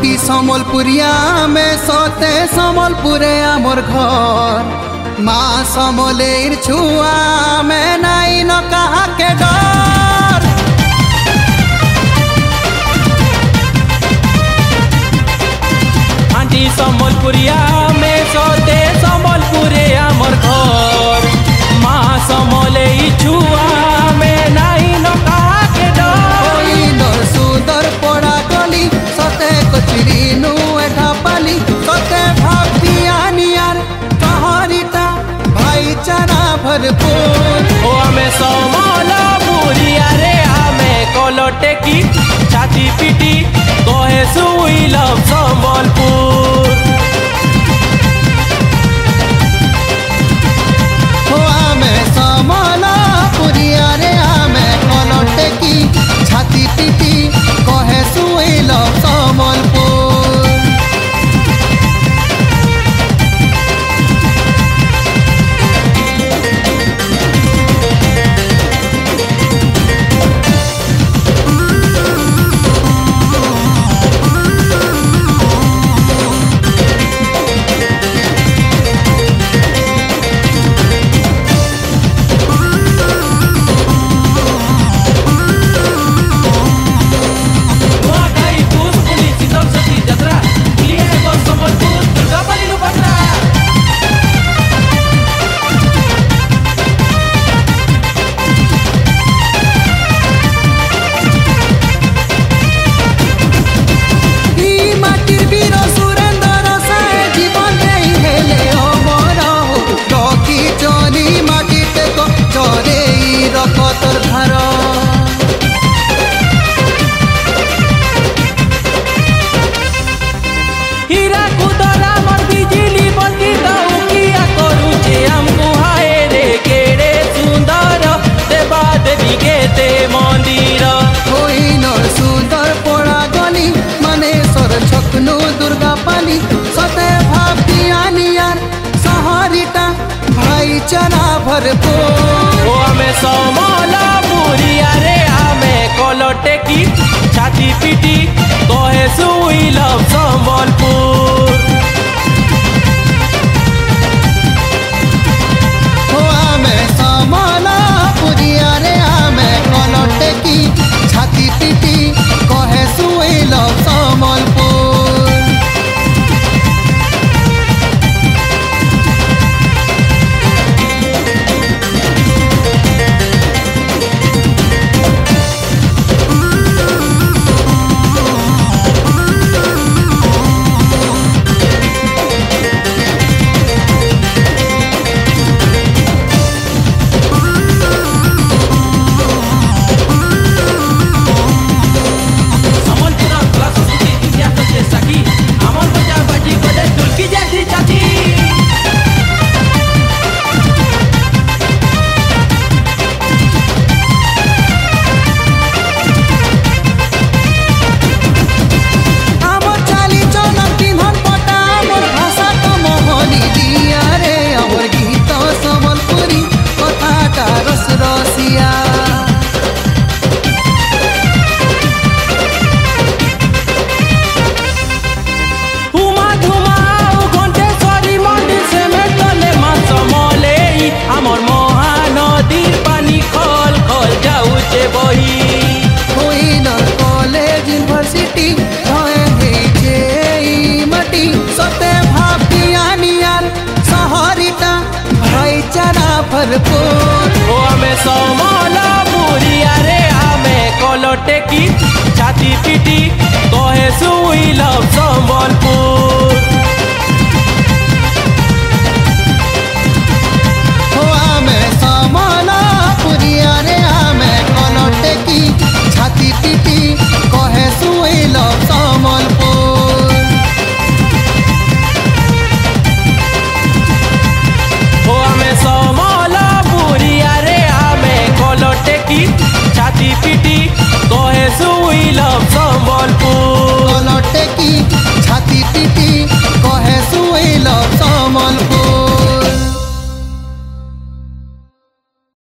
खाटी समलपुरिया में सोते समलपुरे आमर घर माँ समलेर छुआ में नाई न कहा के डर। खाटी समलपुरिया में सोते समलपुरे आमर घर माँ समलेर छुआ में नाई न कहा के डर। सुंदर पड़ा गली सते कचरी नु एठा पाली सते भाबिया नियार कहरीता भाईचारा भरपूर। ओ हमें समलपुरिया रे हमें कलटे की छाती पीटी कहे सुई लव समलपुर। ओ हमें समलपुरिया रे हमें कलटे की छाती पीटी कहे सुई लव समलपुर। दुर्गा पाली सते भाबिया नियार सहरीटा भाईचारा भरपूर। ओ हमें समलपुरिया रे हमें कलटे की छाती पीटी कहे सुई लव समलपुर। ओ हमें समलपुरिया रे हमें कलटे की छाती पीटी कहे सुई लव समलपुर। ओ हमें समलपुरिया रे हमें कलटे की छाती पीटी कहे सुई लव